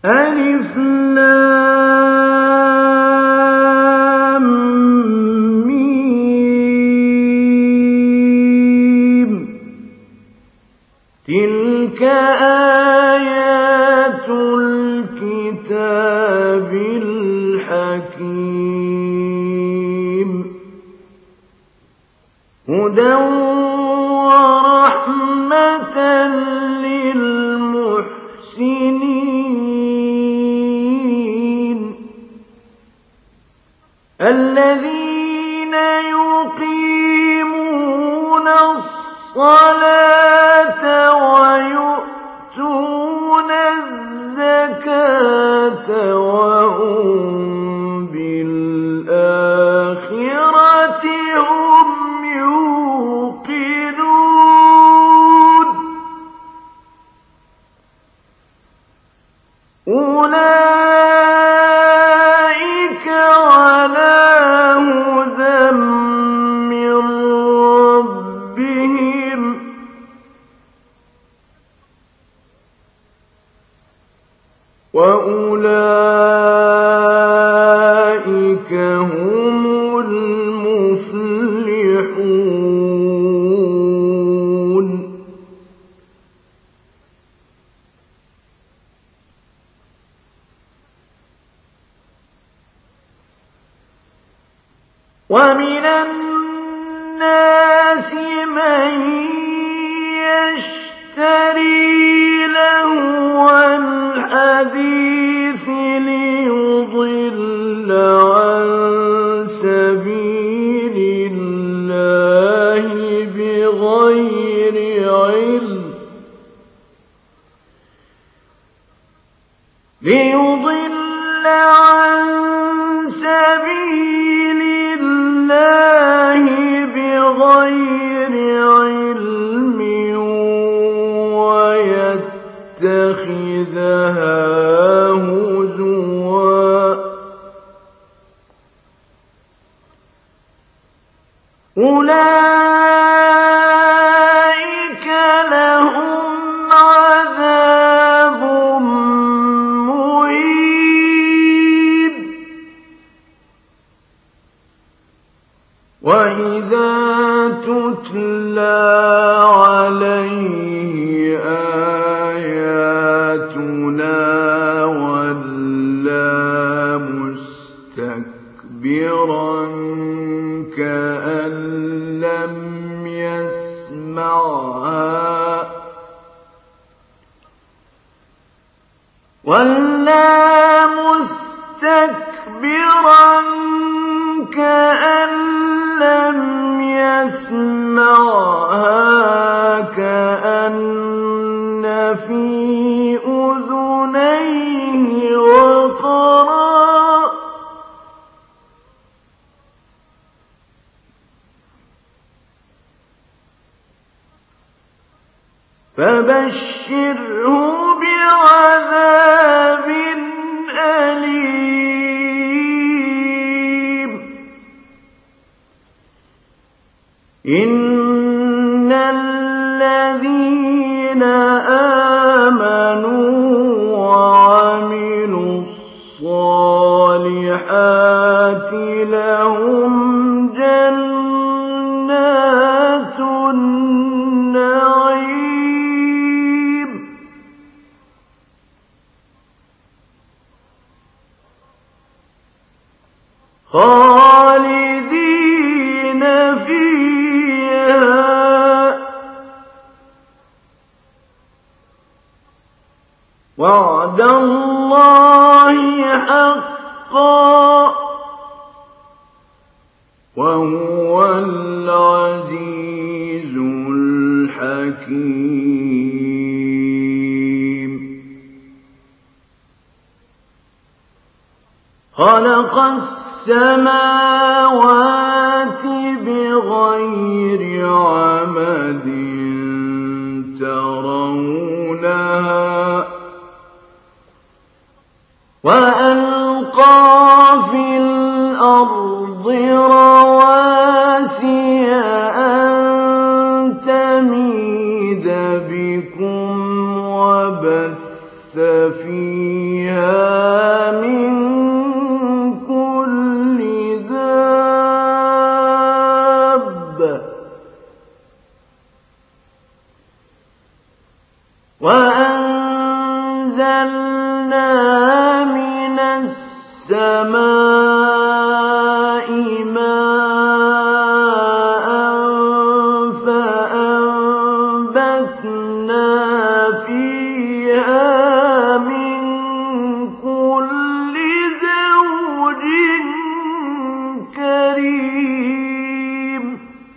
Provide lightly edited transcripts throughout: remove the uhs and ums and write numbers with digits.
ألف لام ميم تلك آيات الكتاب الحكيم هدى ورحمة للمحسنين الذين يقيمون الصلاة ويؤتون الزكاة وهم بالآخرة هم يوقنون أولئك على هدى من ربهم وأولئك هم المفلحون ومن الناس من يشتري لهو الحديث ليضل عن سبيل الله بغير علم ويتخذها هزوا أولئك لهم عذاب مهين وإذا تتلى عليه آياتنا ولى مستكبرا كأن لم يسمعها ولى مستكبرا كأن لم يسمعها كأن في أذنيه وقرا فبشره بعذاب أليم إن الذين آمنوا وعملوا الصالحات لهم جنات النعيم خالدين فيها وعد الله حقا وهو العزيز الحكيم خلق السماوات بغير عمد ترونها وألقى في الأرض رواسي أن تميد بكم وبث فيها أنزلنا من السماء ماء فأنبتنا فيها من كل زوج كريم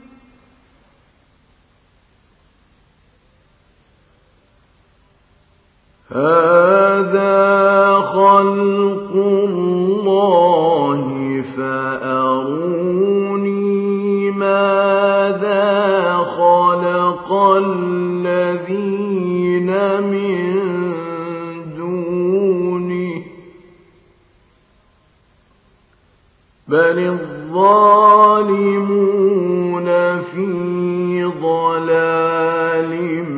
هذا خلق الله فأروني ماذا خلق الذين من دونه بل الظالمون في ضلال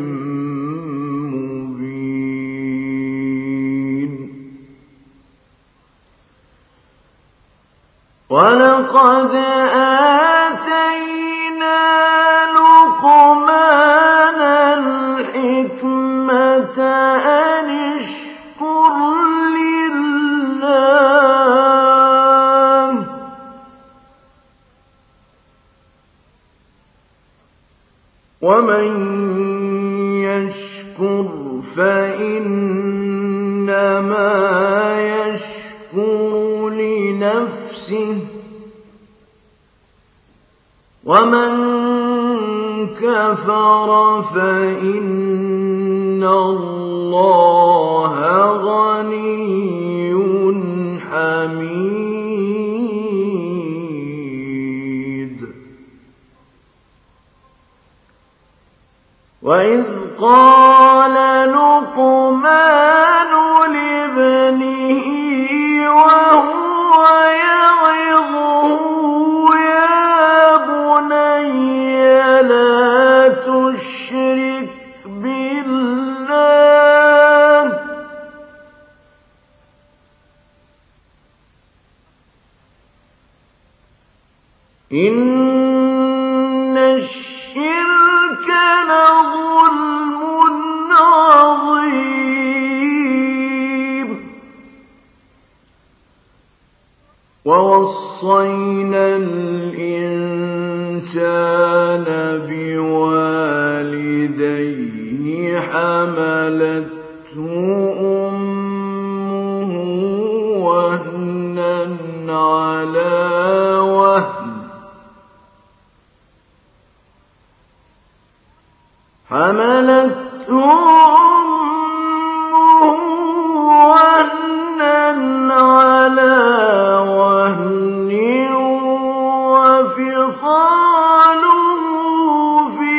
ولقد آتينا لقمان الحكمة أن اشكر لله ومن يشكر فإنما يشكر لنفسه ومن كفر فإن الله غني حميد وإذ قال لقمان لابنه وهو يعظه يا بني لا تشرك بالله إن الشرك لظلم عظيم ووصينا الإنسان بوالديه حملته أمه وهنا على وهن حملته أمه وهنا على وهن وفصاله في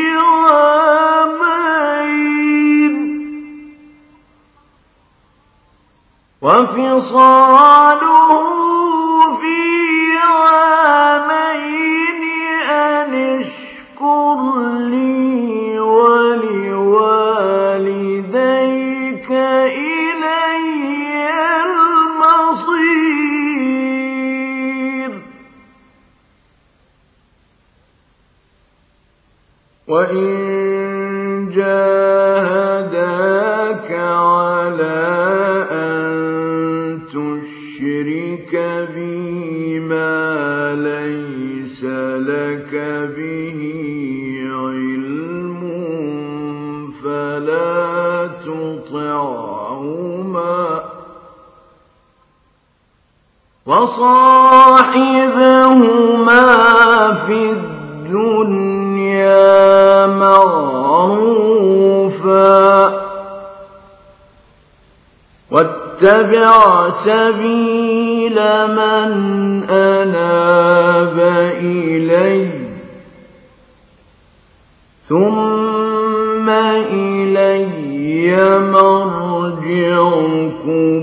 عامين أن اشكر لي ولوالديك إلي المصير وإن جاهداك على شرك بي ما ليس لك به علم فلا تطعهما وصاحبهما في الدنيا معروفا واتبع سبيل من أناب إلي ثم إلي مرجعكم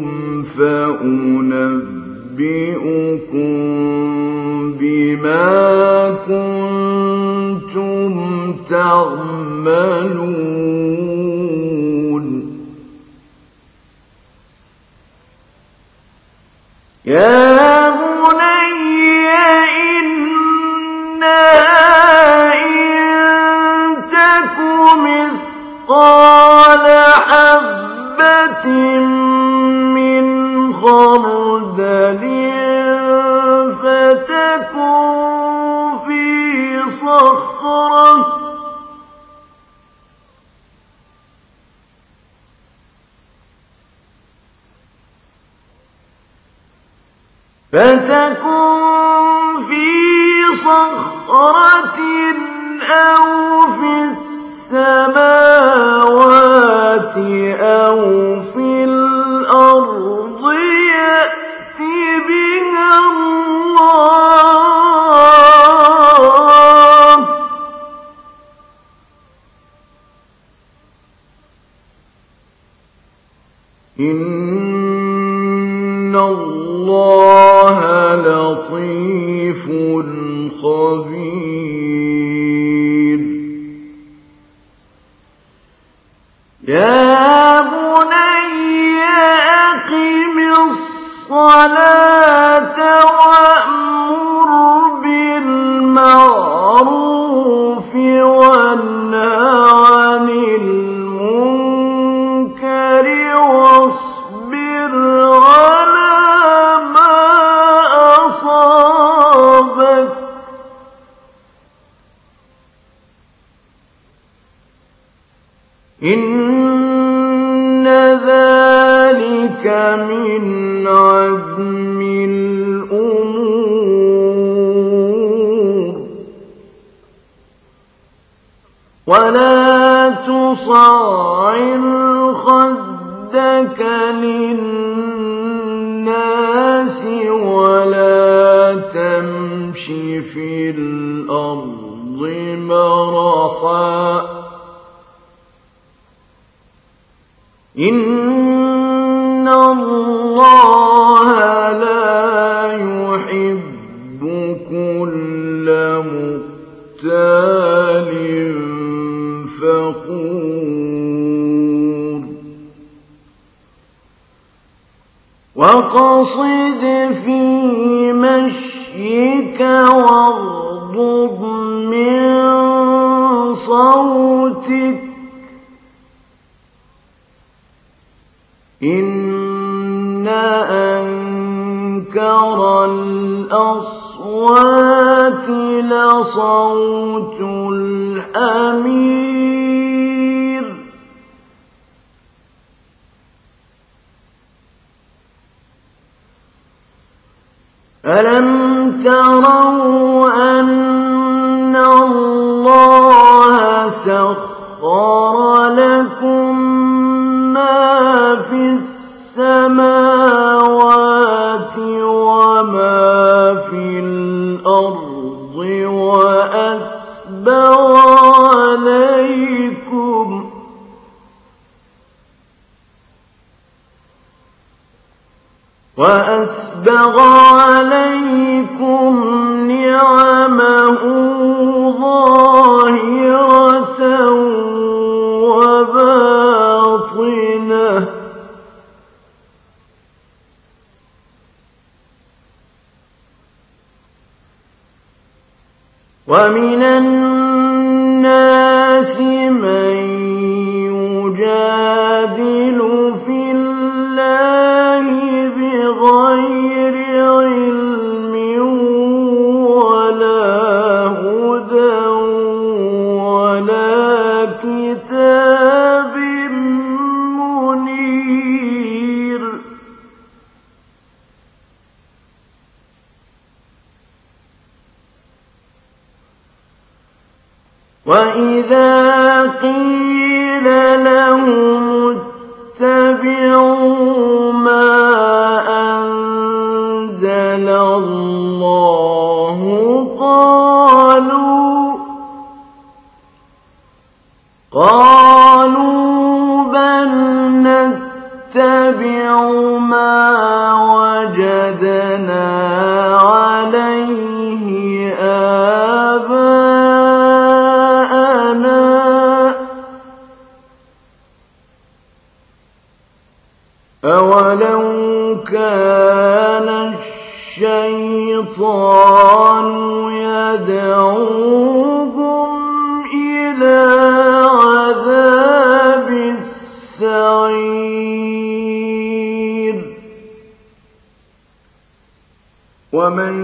فأنبئكم بما كنتم تعملون يا بني إنها إن تك مثقال حبة خردل فتكن في صخرة أو في السماوات أو في الأرض يأت بها الله إن الله لطيف خبير يا بني أقم الصلاة وأمر بالمعروف وانه عن المنكر واصبر على ما أصابك إن ذلك من عزم الأمور ولا تصعر خدك للناس ولا تمش في الأرض مرحا إن الله لا يحب كل مختال فخور وقصد في مشيك واغضض من صوتك إن أنكر الأصوات لصوت الحمير ألم تروا أن الله سخر لكم ما في السماوات وما في الأرض وأسبغ عليكم نعمه ظاهرة وباطنة ومن الناس من يجادل في الله بغير علم ولا هدى ولا كتاب منير وإذا قيل لهم اتبعوا ما أنزل الله قالوا بل نتبع ما وجدنا عليه آباءنا أولو كان الشيطان يدعوهم إلى عذاب السعير ومن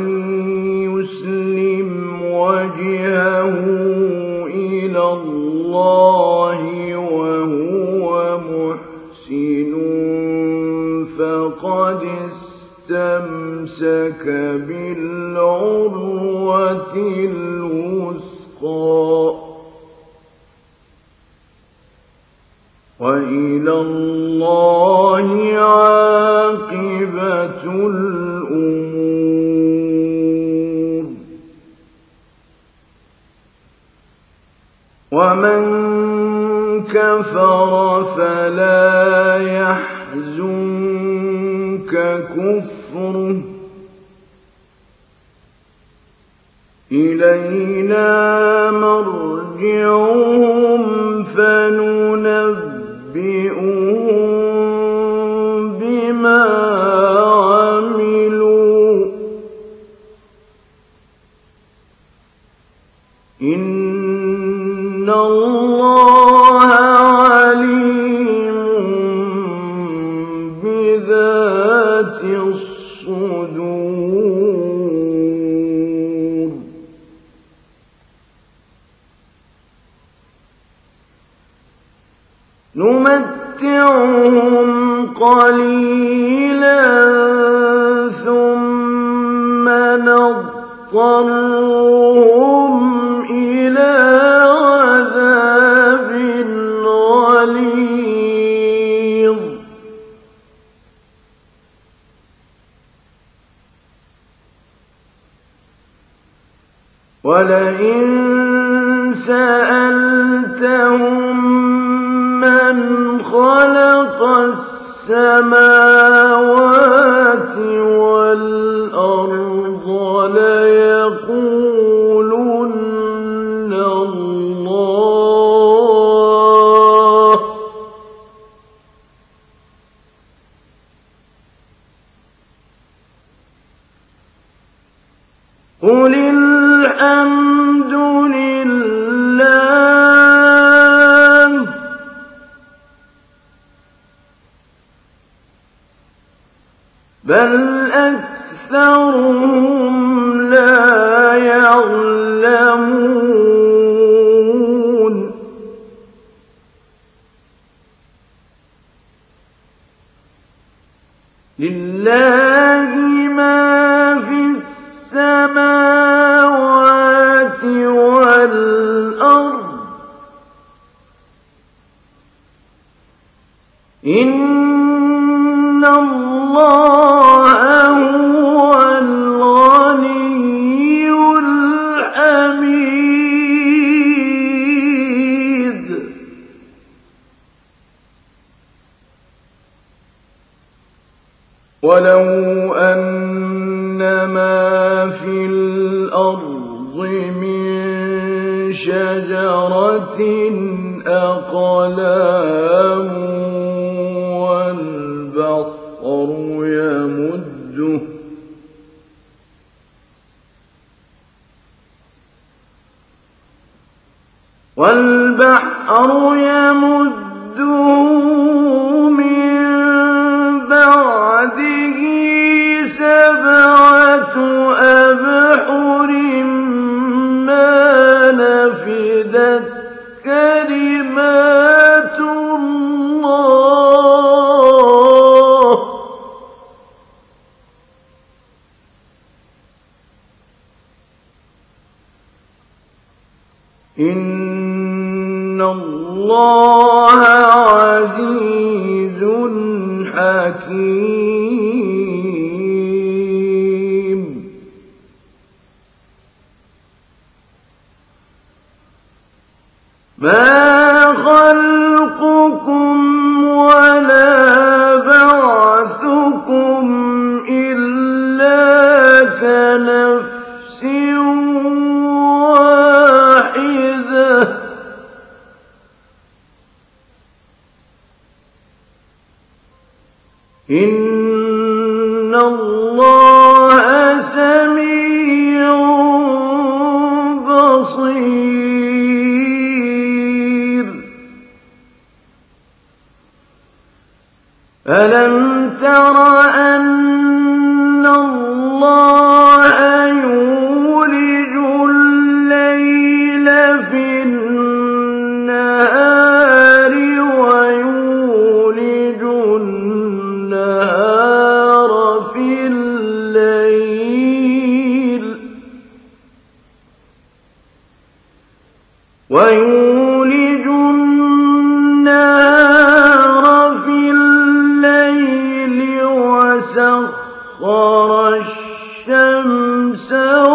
يسلم وجهه إلى الله وهو محسن فقد استمسك بالعروة الوثقى وإلى الله عاقبة الأمور. ومن كفر فلا يحزنك كفره إلينا مرجعهم فننبئهم بما عملوا إن الله عليم بذات الصدور. نمتعهم قليلا ثم نضطرهم إلى عذاب غليظ. ولئن سألتهم من خلق السماوات والأرض ليقولن الله قل الحمد لله بل أكثرهم لا يعلمون. لله ما في السماوات والأرض إن الله هو الغني الحميد. ولو أن ما في الأرض من شجرة أقلام والبحر يمده من بعده 7 أبحر ما نفدت كلمات الله إن الله عزيز حكيم. ما خلقكم ولا بعثكم إلا كنفس واحدة إن الله سميع بصير. ألم تر أن الله ويولج النهار في الليل وسخر الشمس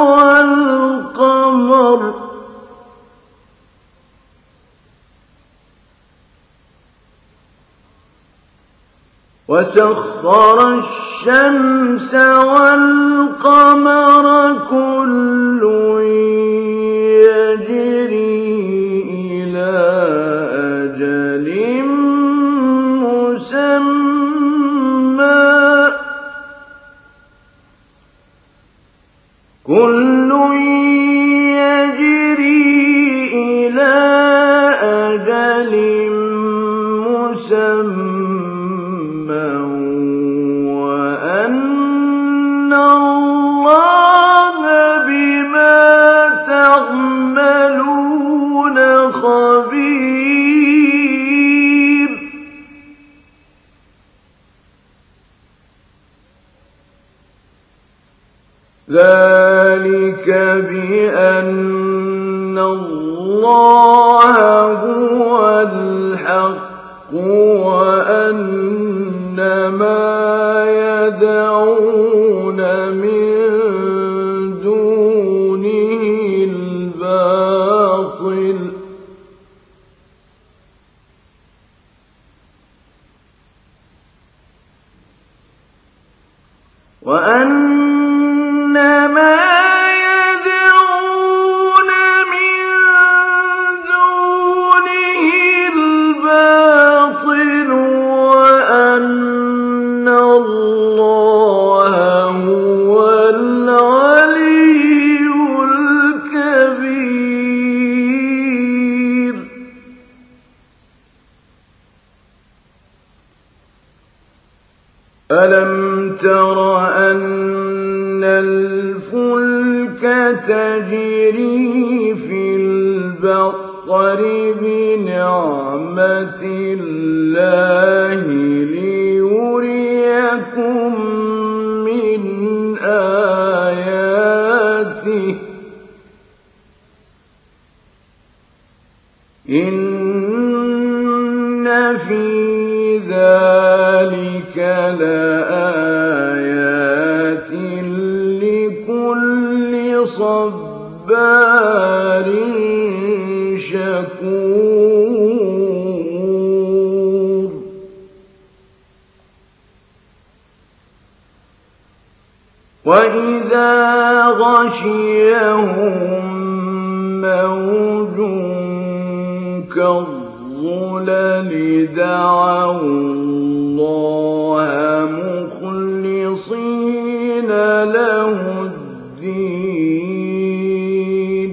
والقمر كل يجري إلى أجل مسمى وأن الله بما تعملون خبير. ذلك بأن الله هو الحق وأن ما يدعون من دونه الباطل وأن الله هو العلي الكبير. ألم تر أن الفلك تجري في البحر بنعمة الله ليريكم من آياته إن في ذلك لآيات لكل صبار شكور. وإذا غشيهم موج كالظلل دعوا الله مخلصين له الدين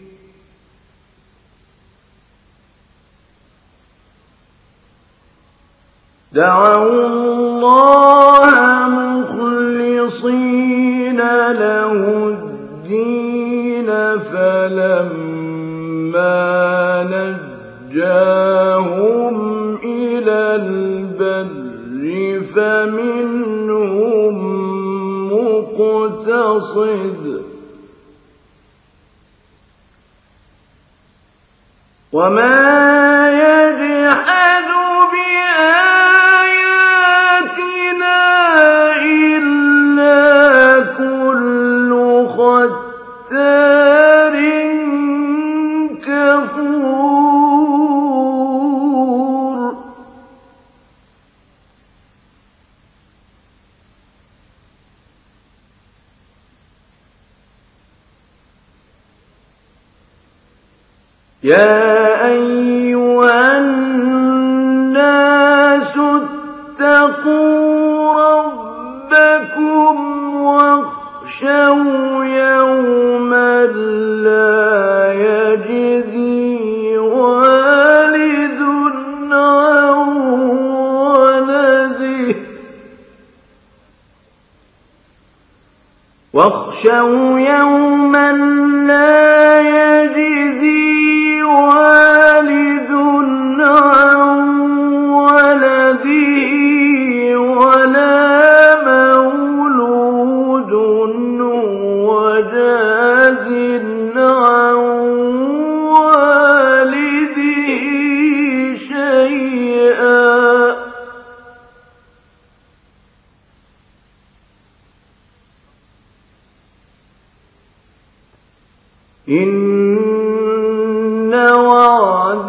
فلما نجاهم إلى البر فمنهم مقتصد وما يجحد بآياتنا إلا كل ختار كفور. يا أيها الناس اتقوا ربكم واخشوا يوما لا يجزي والد عن ولده واخشوا يوما لا يجزي والد عن ولده ولا مولود هو جاز عن إن وعد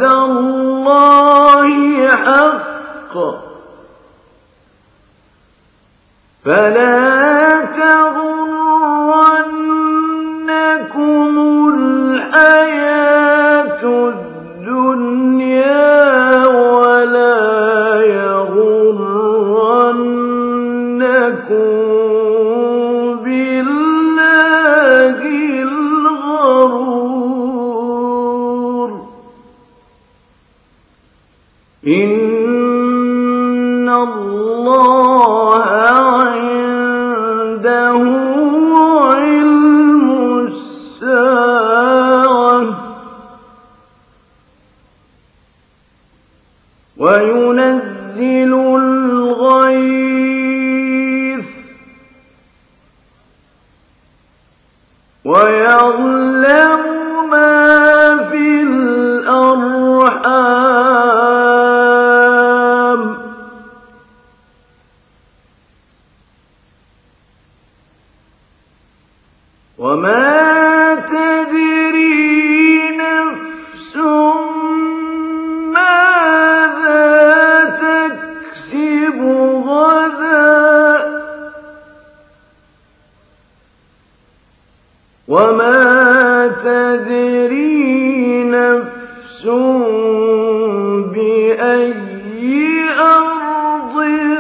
الله حق فلا تغرنكم الحياة الدنيا ولا يغرنكم بالله الغرور إن الله عنده علم الساعة وينزل الغيث ويعلم ما في الأرحام وما تدري نفس ماذا تكسب غدا وما تدري نفس بأي أرض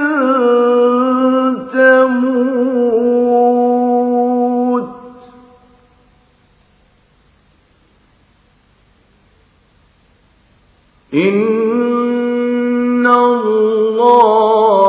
تموت إن الله